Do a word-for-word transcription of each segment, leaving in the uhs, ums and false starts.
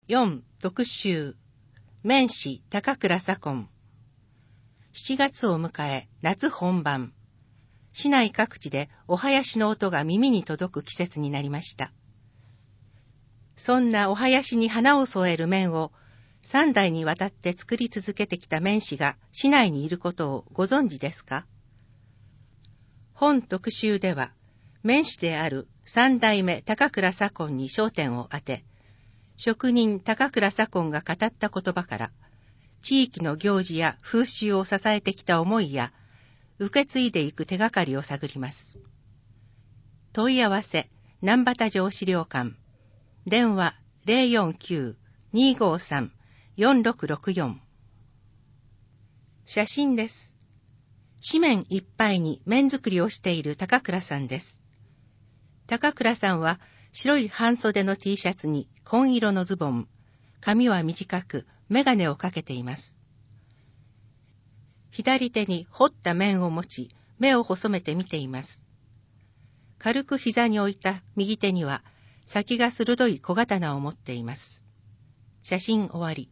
よん特集麺師高倉左近。しちがつを迎え夏本番。市内各地でお囃子の音が耳に届く季節になりました。そんなお囃子に花を添える麺を三代にわたって作り続けてきた麺師が市内にいることをご存知ですか？本特集では麺師である三代目高倉左近に焦点を当て、職人高倉左近が語った言葉から地域の行事や風習を支えてきた思いや受け継いでいく手がかりを探ります。問い合わせ難波田城資料館、電話 ゼロよんきゅう にーごーさん よんろくろくよん。写真です。紙面いっぱいに麺作りをしている高倉さんです。高倉さんは白い半袖の T シャツに紺色のズボン、髪は短くメガネをかけています。左手に彫った麺を持ち、目を細めて見ています。軽く膝に置いた右手には先が鋭い小刀を持っています。写真終わり。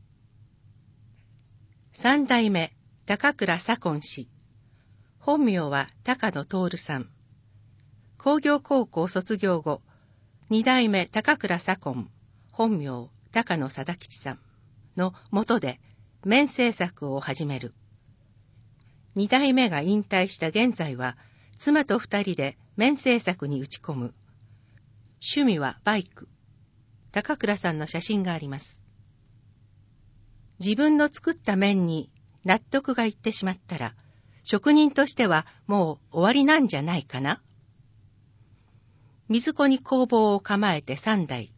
三代目高倉左近氏。本名は高野徹さん。工業高校卒業後、二代目高倉左近、本名高野貞吉さんの下で麺製作を始める。二代目が引退した現在は、妻と二人で麺製作に打ち込む。趣味はバイク。高倉さんの写真があります。自分の作った麺に納得がいってしまったら、職人としてはもう終わりなんじゃないかな。水子に工房を構えて三代。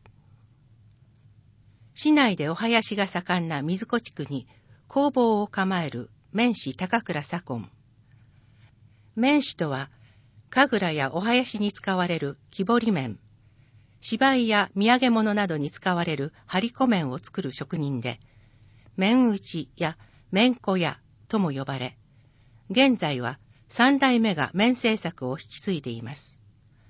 市内でお囃子が盛んな水子地区に工房を構える麺師高倉左近。麺師とは、神楽やお囃子に使われる木彫り麺、芝居や土産物などに使われる張り子麺を作る職人で、麺打ちや麺粉屋とも呼ばれ、現在は三代目が麺製作を引き継いでいます。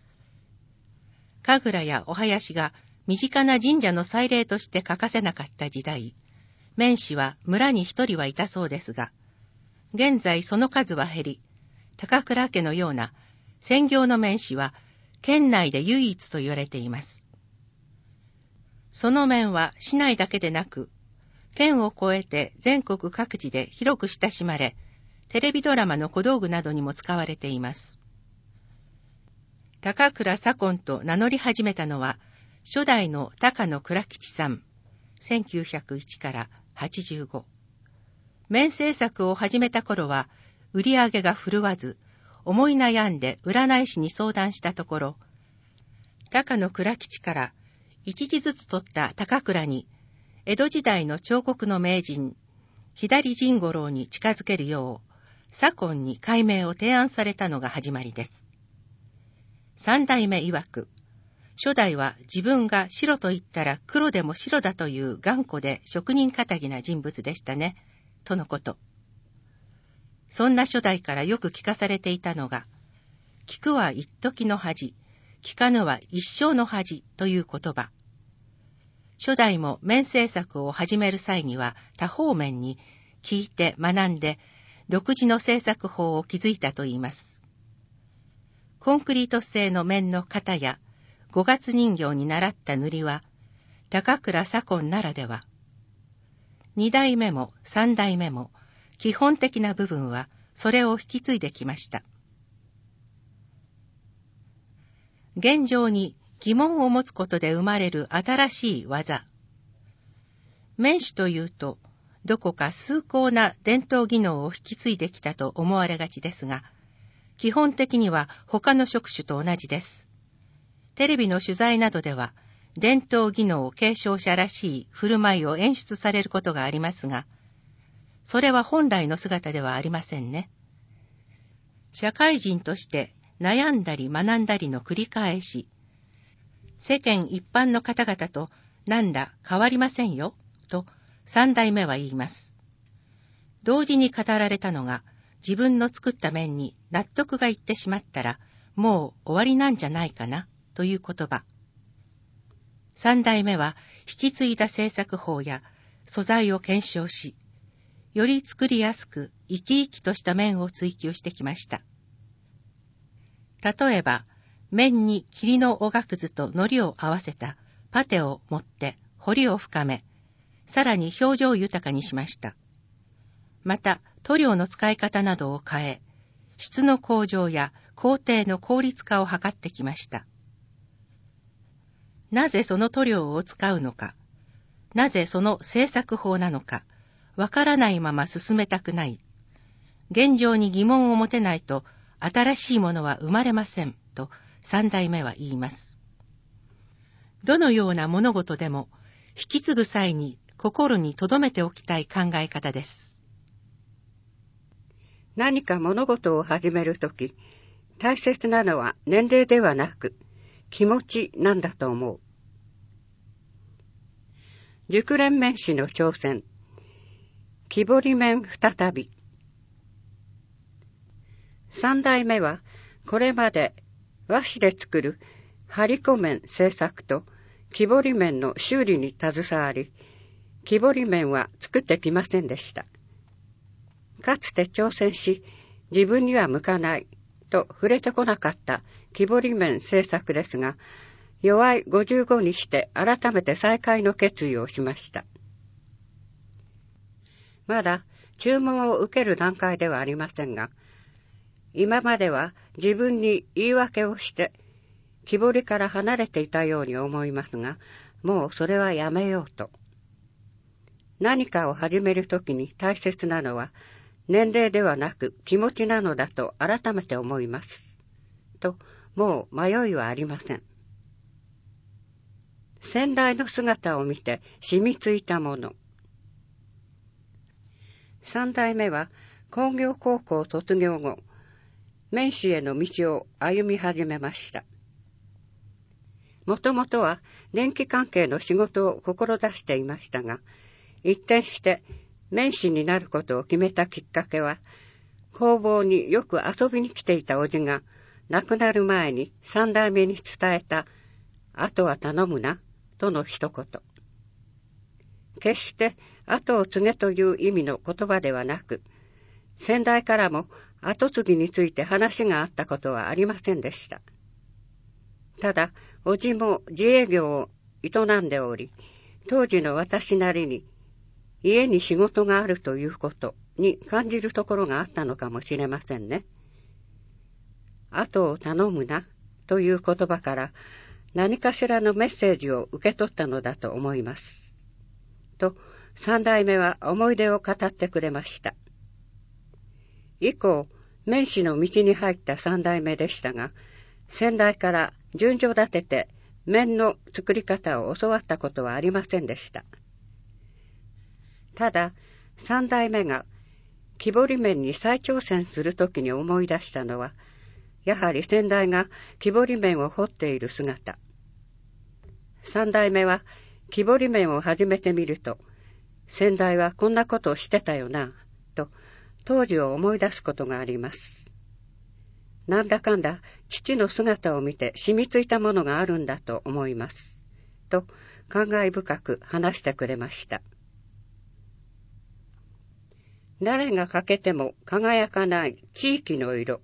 神楽やお囃子が身近な神社の祭礼として欠かせなかった時代、麺師は村に一人はいたそうですが、現在その数は減り、高倉家のような専業の麺師は県内で唯一と言われています。その麺は市内だけでなく、県を越えて全国各地で広く親しまれ、テレビドラマの小道具などにも使われています。高倉左近と名乗り始めたのは、初代の高野倉吉さん、せんきゅうひゃくいちからはちじゅうご。麺製作を始めた頃は、売り上げが振るわず、思い悩んで占い師に相談したところ、高野倉吉から一字ずつ取った高倉に、江戸時代の彫刻の名人、左甚五郎に近づけるよう、左近に改名を提案されたのが始まりです。三代目曰く、初代は自分が白と言ったら黒でも白だという頑固で職人かたぎな人物でしたね、とのこと。そんな初代からよく聞かされていたのが、聞くは一時の恥、聞かぬは一生の恥という言葉。初代も麺製作を始める際には多方面に聞いて学んで独自の製作法を築いたといいます。コンクリート製の麺の型や五月人形に習った塗りは高倉左近ならでは。二代目も三代目も基本的な部分はそれを引き継いできました。現状に疑問を持つことで生まれる新しい技。麺師というと、どこか崇高な伝統技能を引き継いできたと思われがちですが、基本的には他の職種と同じです。テレビの取材などでは、伝統技能継承者らしい振る舞いを演出されることがありますが、それは本来の姿ではありませんね。社会人として悩んだり学んだりの繰り返し、世間一般の方々と何ら変わりませんよ、と三代目は言います。同時に語られたのが、自分の作った麺に納得がいってしまったら、もう終わりなんじゃないかな、という言葉。 三代目は引き継いだ制作法や素材を検証し、より作りやすく生き生きとした麺を追求してきました。例えば、麺に桐のおがくずと海苔を合わせたパテを盛って彫りを深め、さらに表情豊かにしました。また、塗料の使い方などを変え、質の向上や工程の効率化を図ってきました。なぜその塗料を使うのか、なぜその製作法なのか、わからないまま進めたくない。現状に疑問を持てないと、新しいものは生まれません、と三代目は言います。どのような物事でも、引き継ぐ際に心に留めておきたい考え方です。 何か物事を始めるとき、大切なのは年齢ではなく、気持ちなんだと思う。熟練麺師の挑戦。木彫り麺再び。三代目はこれまで和紙で作る張り子麺製作と木彫り麺の修理に携わり、木彫り麺は作ってきませんでした。かつて挑戦し、自分には向かないと触れてこなかった木彫り麺製作ですが、弱いごじゅうごにして改めて再開の決意をしました。まだ注文を受ける段階ではありませんが、今までは自分に言い訳をして木彫りから離れていたように思いますが、もうそれはやめようと。何かを始めるときに大切なのは年齢ではなく気持ちなのだと改めて思います。と、もう迷いはありません。先代の姿を見て染みついたもの。三代目は工業高校卒業後、麺師への道を歩み始めました。もともとは電気関係の仕事を志していましたが、一転して麺師になることを決めたきっかけは、工房によく遊びに来ていた叔父が亡くなる前に三代目に伝えた、あとは頼むな、との一言。決して後を継げという意味の言葉ではなく、先代からも後継ぎについて話があったことはありませんでした。ただ、叔父も自営業を営んでおり、当時の私なりに家に仕事があるということに感じるところがあったのかもしれませんね。後を頼むなという言葉から何かしらのメッセージを受け取ったのだと思います。と、三代目は思い出を語ってくれました。以降、麺師の道に入った三代目でしたが、先代から順序立てて麺の作り方を教わったことはありませんでした。ただ、三代目が木彫り麺に再挑戦するときに思い出したのは、やはり先代が木彫り麺を彫っている姿。三代目は木彫り麺を始めてみると、先代はこんなことをしてたよな、と当時を思い出すことがあります。なんだかんだ父の姿を見て染みついたものがあるんだと思います。と感慨深く話してくれました。誰が欠けても輝かない地域の色。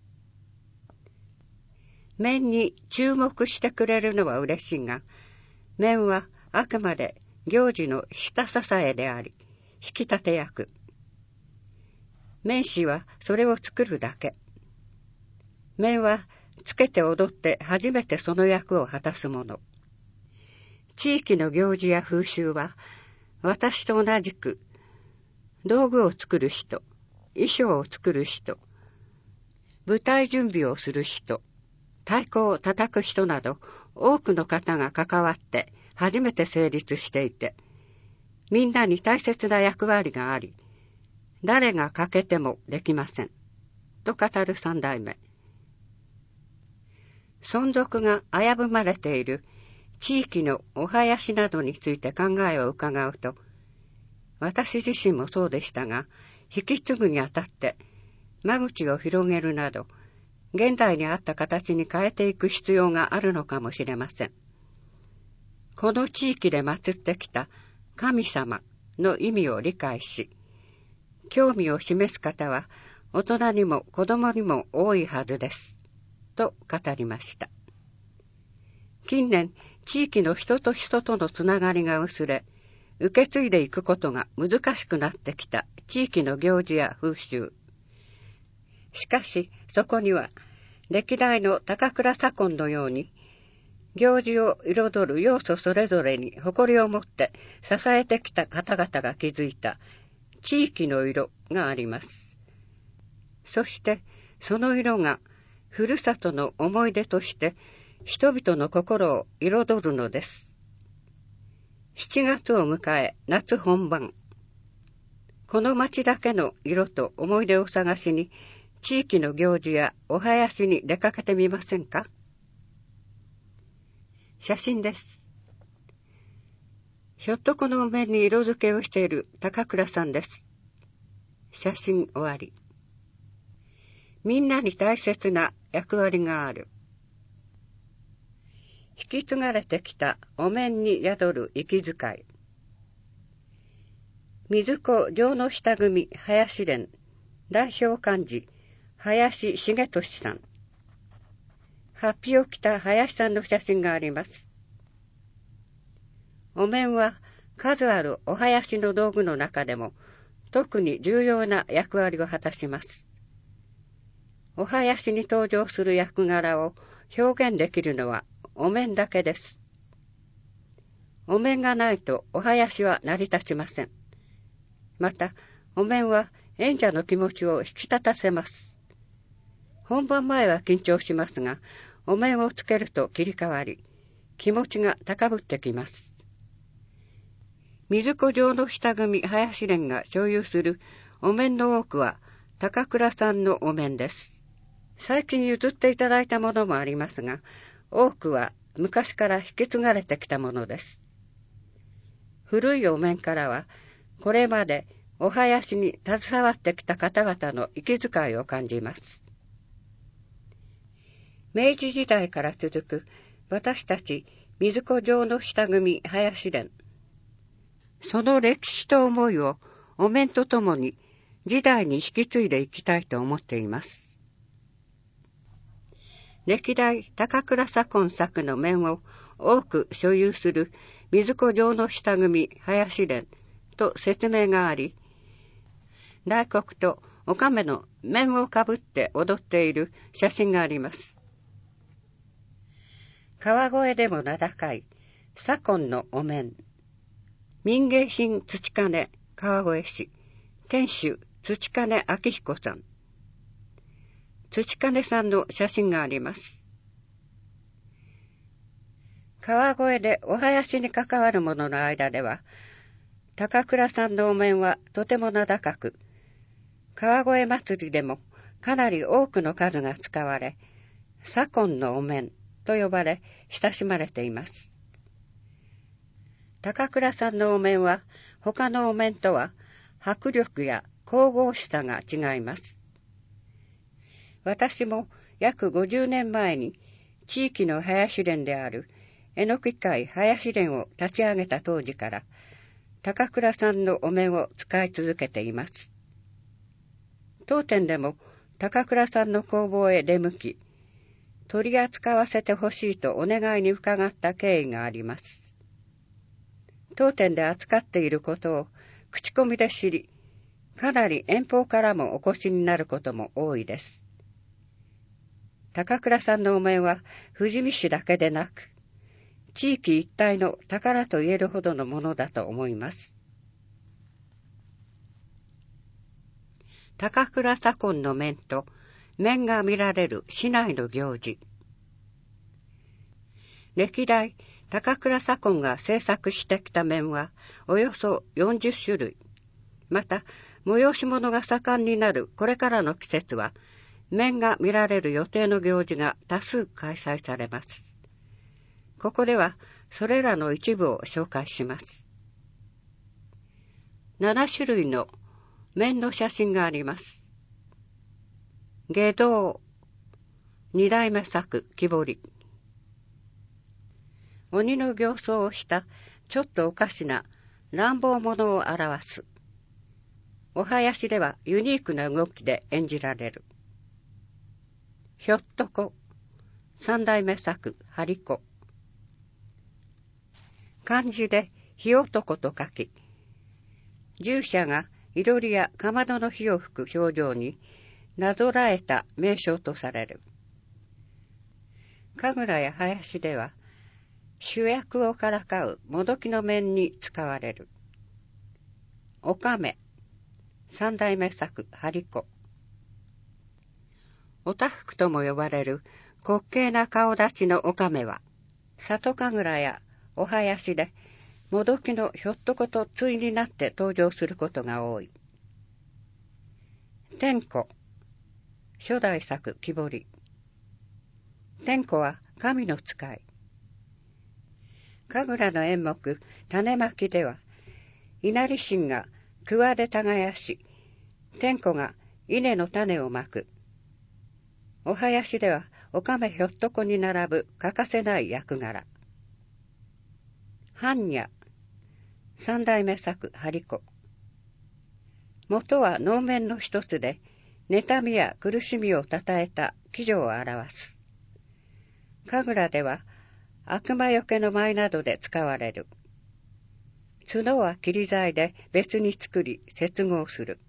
麺に注目してくれるのは嬉しいが、麺はあくまで行事の下支えであり、引き立て役。麺師はそれを作るだけ。麺はつけて踊って初めてその役を果たすもの。地域の行事や風習は、私と同じく、道具を作る人、衣装を作る人、舞台準備をする人、太鼓を叩く人など、多くの方が関わって初めて成立していて、みんなに大切な役割があり、誰が欠けてもできません。と語る三代目。存続が危ぶまれている地域のお囃子などについて考えを伺うと、私自身もそうでしたが、引き継ぐにあたって間口を広げるなど、現代に合った形に変えていく必要があるのかもしれません。 この地域で祀ってきた神様の意味を理解し、興味を示す方は大人にも子供にも多いはずです、と語りました。近年、地域の人と人とのつながりが薄れ、受け継いでいくことが難しくなってきた地域の行事や風習。しかし、そこには、歴代の高倉左近のように、行事を彩る要素それぞれに誇りを持って支えてきた方々が築いた地域の色があります。そして、その色が、ふるさとの思い出として、人々の心を彩るのです。しちがつを迎え、夏本番。この町だけの色と思い出を探しに、地域の行事やお囃子に出かけてみませんか？写真です。ひょっとこの面に色付けをしている高倉さんです。写真終わり。みんなに大切な役割がある。引き継がれてきたお面に宿る息遣い。水子城之下組林連代表幹事林重俊さん。法被を着た林さんの写真があります。お面は数あるお囃子の道具の中でも特に重要な役割を果たします。お囃子に登場する役柄を表現できるのはお面だけです。お面がないとお囃子は成り立ちません。また、お面は演者の気持ちを引き立たせます。本番前は緊張しますが、お面をつけると切り替わり、気持ちが高ぶってきます。水子城之下組林連が所有するお面の多くは高倉さんのお面です。最近譲っていただいたものもありますが、多くは昔から引き継がれてきたものです。古いお面からは、これまでお囃子に携わってきた方々の息遣いを感じます。明治時代から続く私たち水子城之下組林連。その歴史と思いをお面とともに時代に引き継いでいきたいと思っています。歴代高倉左近作の面を多く所有する水子城之下組林連と説明があり、大黒とお亀の面をかぶって踊っている写真があります。川越でも名高い左近のお面。民芸品土金川越市店主土金明彦さん。土金さんの写真があります。川越でお囃子に関わる者の間では、高倉さんのお面はとても名高く、川越祭りでもかなり多くの数が使われ、左近のお面と呼ばれ親しまれています。高倉さんのお面は他のお面とは迫力や神々しさが違います。私も約ごじゅうねんまえに地域の囃子連であるえのき会囃子連を立ち上げた当時から高倉さんのお面を使い続けています。当店でも高倉さんの工房へ出向き、取り扱わせてほしいとお願いに伺った経緯があります。当店で扱っていることを口コミで知り、かなり遠方からもお越しになることも多いです。高倉さんのお面は富士見市だけでなく、地域一帯の宝と言えるほどのものだと思います。高倉左近の面と面が見られる市内の行事。歴代高倉左近が制作してきた面はおよそよんじゅっしゅるい。また、催し物が盛んになるこれからの季節は、面が見られる予定の行事が多数開催されます。ここでは、それらの一部を紹介します。ななしゅるいの面の写真があります。下道、二代目作木彫り。 鬼の形相をしたちょっとおかしな乱暴者を表す。お囃子ではユニークな動きで演じられる。ひょっとこ、三代目作、張り子。漢字で火男と書き、従者がいろりやかまどの火を吹く表情になぞらえた名称とされる。神楽や囃子では、主役をからかうもどきの面に使われる。おかめ、三代目作、張り子。おたふくとも呼ばれる滑稽な顔立ちのおかめは、里神楽やお囃子で、もどきのひょっとこと対になって登場することが多い。天子、初代作、木彫り。天子は神の使い。神楽の演目、種まきでは、稲荷神が桑で耕し、天子が稲の種をまく。お囃子では、おかめひょっとこに並ぶ欠かせない役柄。般若、三代目作、張り子。元は能面の一つで、妬みや苦しみをたたえた喜情を表す。神楽では、悪魔よけの舞などで使われる。角は切り材で別に作り、接合する。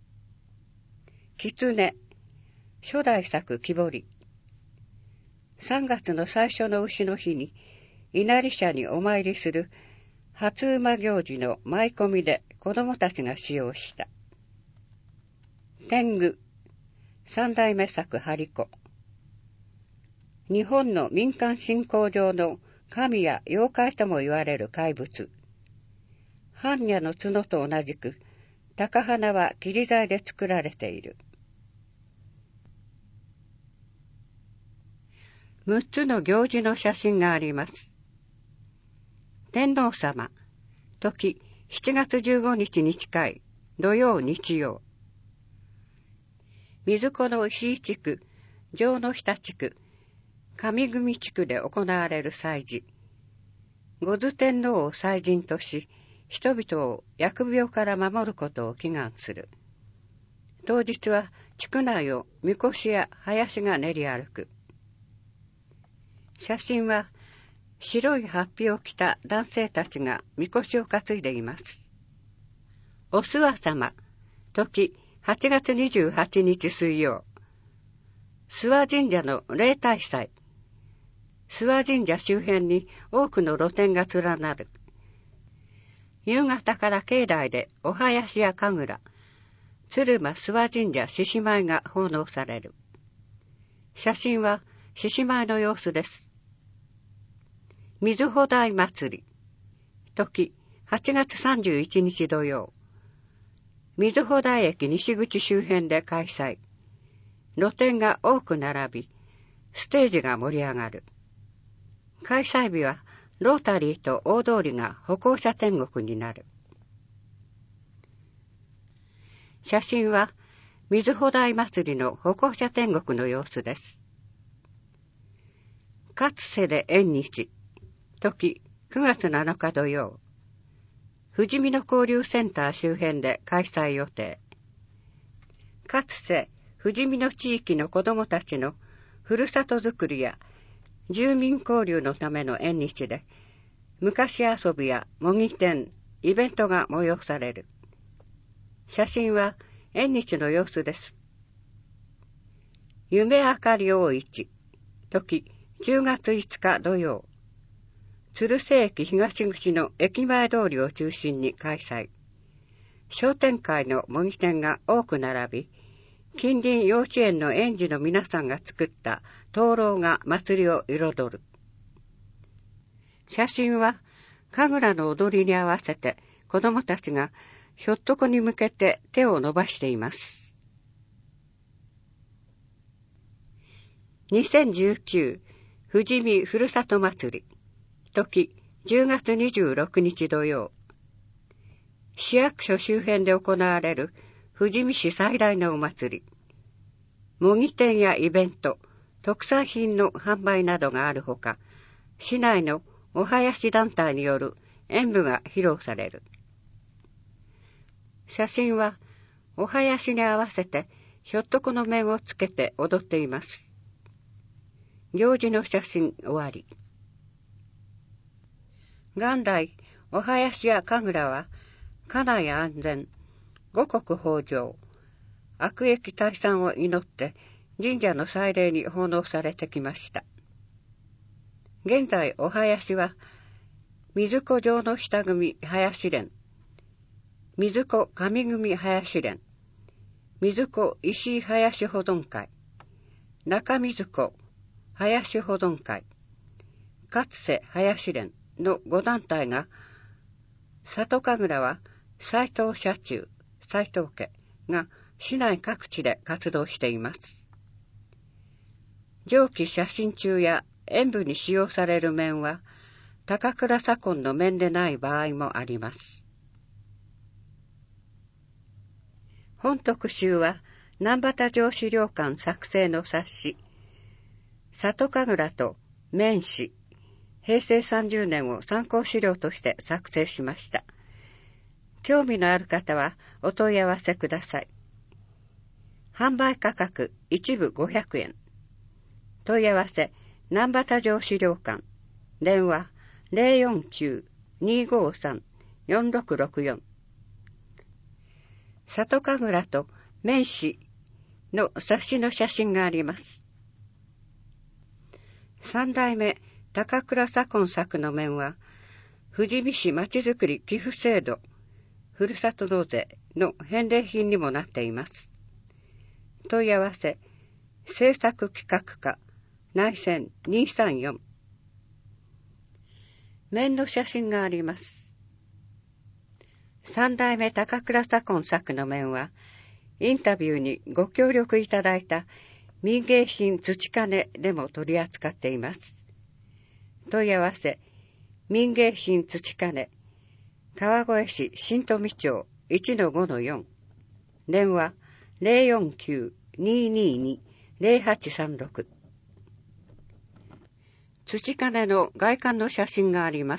狐、初代作、木彫り。三月の最初の牛の日に、稲荷社にお参りする初馬行事の舞込みで子供たちが使用した。天狗、三代目作、張り子。日本の民間信仰上の神や妖怪とも言われる怪物。般若の角と同じく、高花は切り材で作られている。六つの行事の写真があります。天皇様、時しちがつじゅうごにちに近い土曜日曜。水子の石井地区、城之下地区、上組地区で行われる祭事。五頭天皇を祭神とし、人々を疫病から守ることを祈願する。当日は地区内をみこしや囃子が練り歩く。写真は白い法被を着た男性たちがみこしを担いでいます。お諏訪様、時はちがつにじゅうはちにち水曜。諏訪神社の例大祭。諏訪神社周辺に多くの露店が連なる。夕方から境内でお囃子や神楽、鶴間諏訪神社獅子舞が奉納される。写真は獅子舞の様子です。水穂台祭り。時はちがつさんじゅういちにち土曜。水穂台駅西口周辺で開催。露店が多く並び、ステージが盛り上がる。開催日はロータリーと大通りが歩行者天国になる。写真は水穂台祭りの歩行者天国の様子です。かつせで縁日。時くがつなのか土曜。富士見の交流センター周辺で開催予定。かつせ富士見の地域の子どもたちのふるさとづくりや住民交流のための縁日で、昔遊びや模擬店、イベントが催される。写真は縁日の様子です。夢あかり大市。時じゅうがついつか土曜。鶴瀬駅東口の駅前通りを中心に開催。商店会の模擬店が多く並び、近隣幼稚園の園児の皆さんが作った灯籠が祭りを彩る。写真は神楽の踊りに合わせて子供たちがひょっとこに向けて手を伸ばしています。にせんじゅうきゅう富士見ふるさと祭り。時じゅうがつにじゅうろくにち土曜。市役所周辺で行われる富士見市最大のお祭り。模擬店やイベント、特産品の販売などがあるほか、市内のお囃子団体による演舞が披露される。写真はお囃子に合わせてひょっとこの面をつけて踊っています。行事の写真終わり。元来、お囃子や神楽は家内安全、五穀豊穣、悪疫退散を祈って神社の祭礼に奉納されてきました。現在お囃子は水子城の下組囃子連、水子上組囃子連、水子石井囃子保存会、中水子囃子保存会、勝瀬囃子連のご団体が、里神楽は斎藤社中、斎藤家が市内各地で活動しています。上記写真中や演舞に使用される面は、高倉左近の面でない場合もあります。本特集は、南畑城資料館作成の冊子、里神楽と面誌、へいせいさんじゅうねんを参考資料として作成しました。興味のある方はお問い合わせください。販売価格一部ごひゃくえん。問い合わせ、南畑城資料館。電話 ゼロよんきゅう にーごーさん よんろくろくよん。里神楽と面誌の冊子の写真があります。三代目高倉左近作の面は、富士見市まちづくり寄付制度、ふるさと納税の返礼品にもなっています。問い合わせ、制作企画課、内線にーさんよん。面の写真があります。三代目高倉左近作の面は、インタビューにご協力いただいた民芸品土金でも取り扱っています。問い合わせ、民芸品土金、川越市新富町 いちのごのよん。電話 ゼロよんきゅう にーにーにー ゼロはちさんろく。土金の外観の写真があります。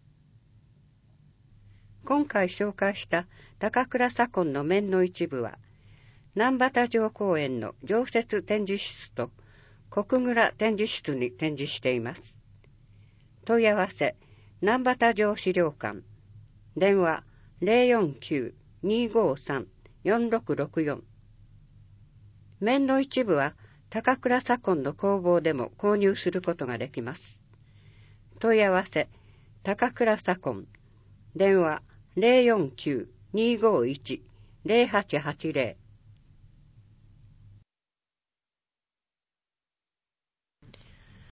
今回紹介した高倉左近の面の一部は、南畑城公園の常設展示室と国蔵展示室に展示しています。問い合わせ、南畑城資料館。電話 ゼロよんきゅう にーごーさん よんろくろくよん。面の一部は高倉左近の工房でも購入することができます。問い合わせ、高倉左近。電話 ゼロよんきゅう にーごーいち ゼロはちはちゼロ。